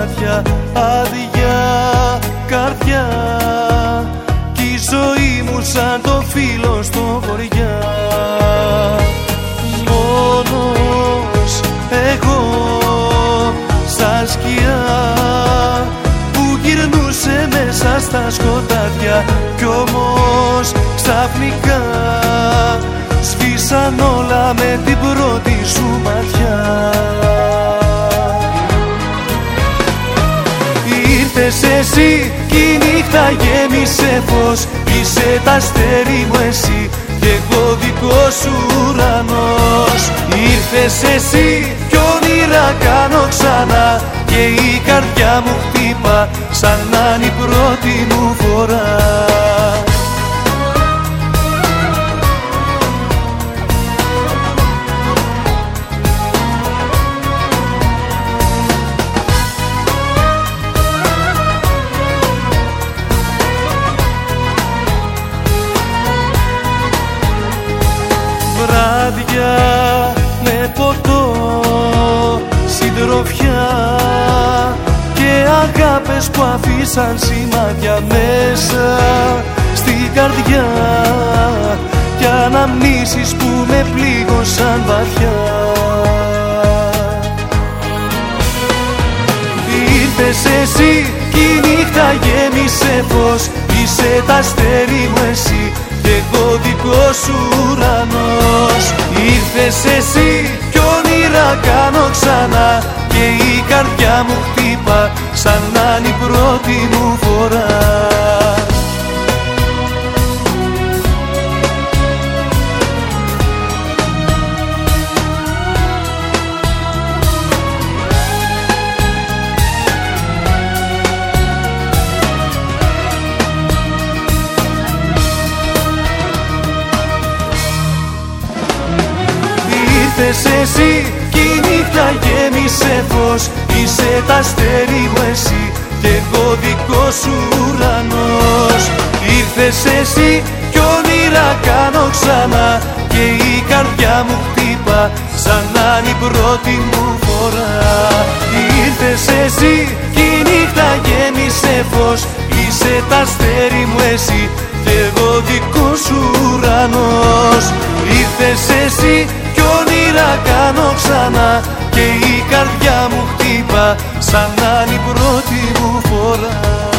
μάτια, άδεια καρδιά, κι η ζωή μου σαν το φύλλο στο βοριά. Μόνος εγώ στα σκιά που γυρνούσε μέσα στα σκοτάδια, κι όμως ξαφνικά σβήσαν όλα με την πρώτη σου ματιά. Ήρθες εσύ κι η νύχτα γέμισε φως, είσαι τ' αστέρι μου εσύ κι εγώ δικός σου ουρανός. Ήρθες εσύ κι όνειρα κάνω ξανά και η καρδιά μου χτύπα σαν να είναι η πρώτη μου φορά. Βράδια με ποτό, συντροφιά και αγάπες που αφήσαν σημάδια μέσα στην καρδιά, κι αναμνήσεις που με πλήγωσαν βαθιά. Ήρθες εσύ κι η νύχτα γέμισε φως, είσαι τ' αστέρι μου εσύ κι εγώ δικός σου ουρανός. Ήρθες εσύ κι όνειρα κάνω ξανά και η καρδιά μου χτύπα σαν να είναι η πρώτη μου φορά. Ήρθες εσύ κι η νύχτα γέμισε φως, είσαι τ' αστέρι μου εσύ κι εγώ δικός σου ουρανός. Ήρθες εσύ κι όνειρα κάνω ξανά και η καρδιά μου χτύπα σαν να είναι η πρώτη μου φορά. Ήρθες εσύ κι η νύχτα γέμισε φως, είσαι τ' αστέρι μου εσύ κι εγώ δικός σου ουρανός. Ήρθες εσύ κι όνειρα κάνω ξανά και η καρδιά μου χτύπα σαν να είναι η πρώτη μου φορά.